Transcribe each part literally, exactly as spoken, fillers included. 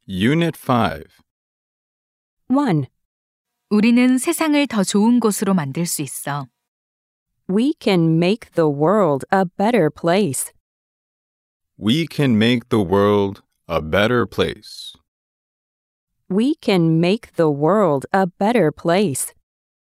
Unit five. one. 우리는 세상을 더 좋은 곳으로 만들 수 있어. We can make the world a better place. We can make the world a better place. We can make the world a better place.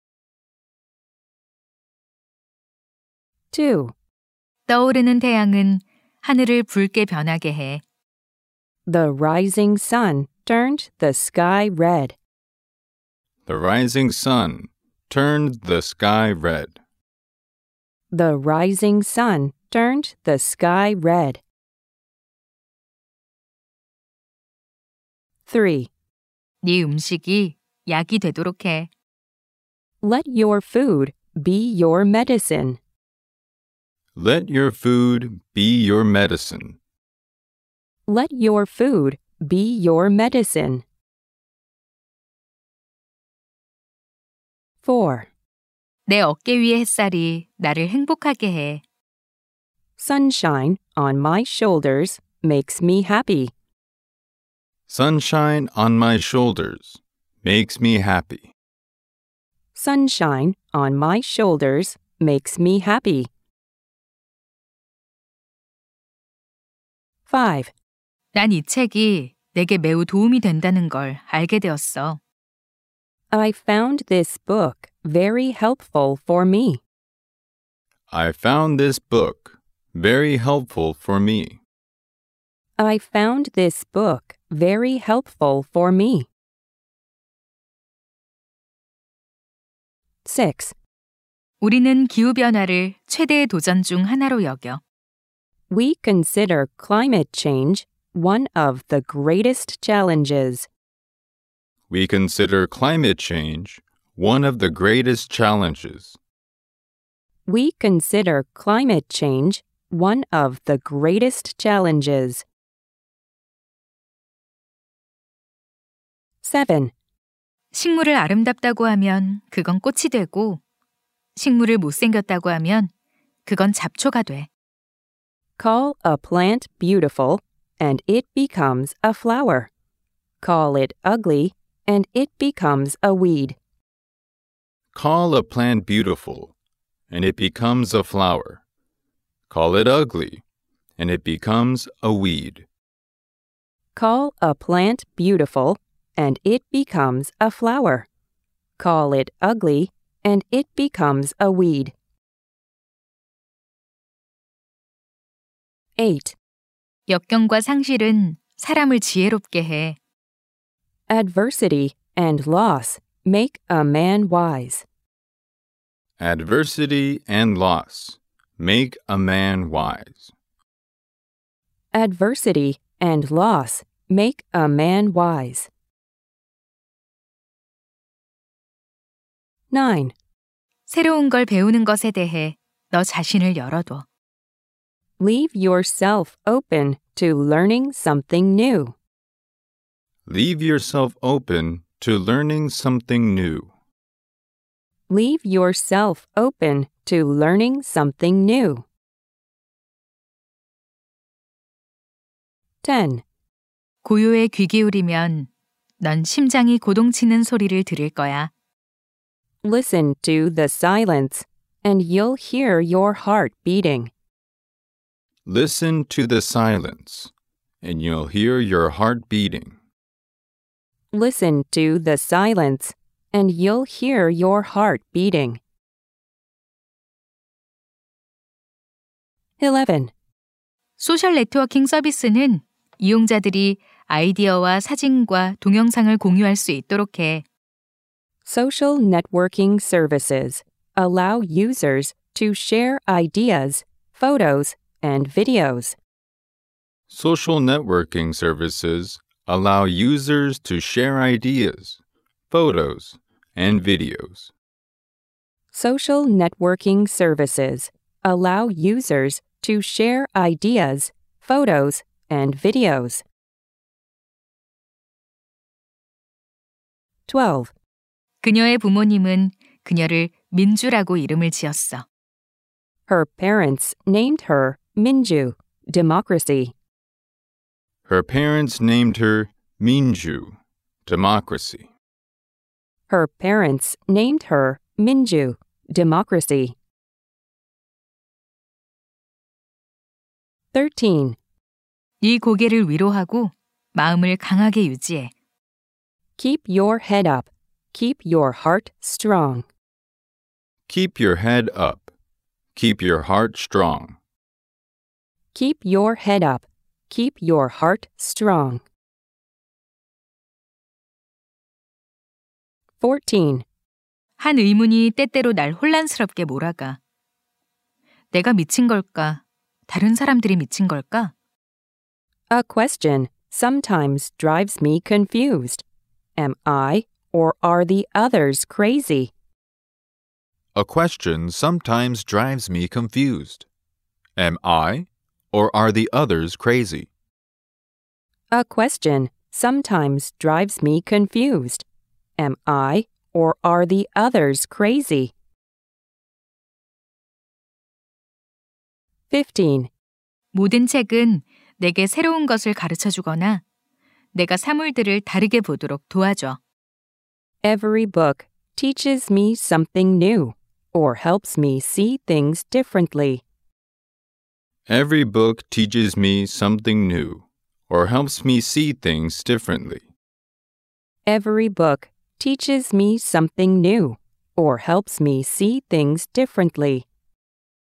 two. 떠오르는 태양은 하늘을 붉게 변하게 해. The rising sun turned the sky red. The rising sun turned the sky red. The rising sun turned the sky red. three. 네 음식이 약이 되도록 해. Let your food be your medicine. Let your food be your medicine. Let your food be your medicine. four. 내 어깨 위의 햇살이 나를 행복하게 해. Sunshine on my shoulders makes me happy. Sunshine on my shoulders makes me happy. Sunshine on my shoulders makes me happy. five. 난 이 책이 내게 매우 도움이 된다는 걸 알게 되었어. I found this book very helpful for me. I found this book very helpful for me. I found this book very helpful for me. six. 우리는 기후변화를 최대의 도전 중 하나로 여겨. We consider climate change one of the greatest challenges. We consider climate change one of the greatest challenges. We consider climate change one of the greatest challenges. seven. 식물을 아름답다고 하면 그건 꽃이 되고, 식물을 못생겼다고 하면 그건 잡초가 돼. Call a plant beautiful, and it becomes a flower. Call it ugly, and it becomes a weed. Call a plant beautiful, and it becomes a flower. Call it ugly, and it becomes a weed. Call a plant beautiful, and it becomes a flower. Call it ugly, and it becomes a weed. eight. 역경과 상실은 사람을 지혜롭게 해. Adversity and loss make a man wise. Adversity and loss make a man wise. Adversity and loss make a man wise. nine. 새로운 걸 배우는 것에 대해 너 자신을 열어둬. Leave yourself open to learning something new. Leave yourself open to learning something new. Leave yourself open to learning something new. ten. 고요에 귀 기울이면 넌 심장이 고동치는 소리를 들을 거야. Listen to the silence, and you'll hear your heart beating. Listen to the silence, and you'll hear your heart beating. Listen to the silence, and you'll hear your heart beating. eleven. 소셜 네트워킹 서비스는 이용자들이 아이디어와 사진과 동영상을 공유할 수 있도록 해. Social networking services allow users to share ideas, photos, and videos. Social networking services allow users to share ideas, photos, and videos. Social networking services allow users to share ideas, photos, and videos. twelve. 그녀의 부모님은 그녀를 민주라고 이름을 지었어. Her parents named her Minju, democracy. Her parents named her Minju, democracy. Her parents named her Minju, democracy. thirteen. 네 고개를 위로하고 마음을 강하게 유지해. Keep your head up. Keep your heart strong. Keep your head up. Keep your heart strong. Keep your head up. Keep your heart strong. fourteen. 한 의문이 때때로 날 혼란스럽게 몰아가. 내가 미친 걸까? 다른 사람들이 미친 걸까? A question sometimes drives me confused. Am I or are the others crazy? A question sometimes drives me confused. Am I or are the others crazy? A question sometimes drives me confused. Am I or are the others crazy? fifteen. 모든 책은 내게 새로운 것을 가르쳐주거나 내가 사물들을 다르게 보도록 도와줘. Every book teaches me something new or helps me see things differently. Every book teaches me something new or helps me see things differently. Every book teaches me something new or helps me see things differently.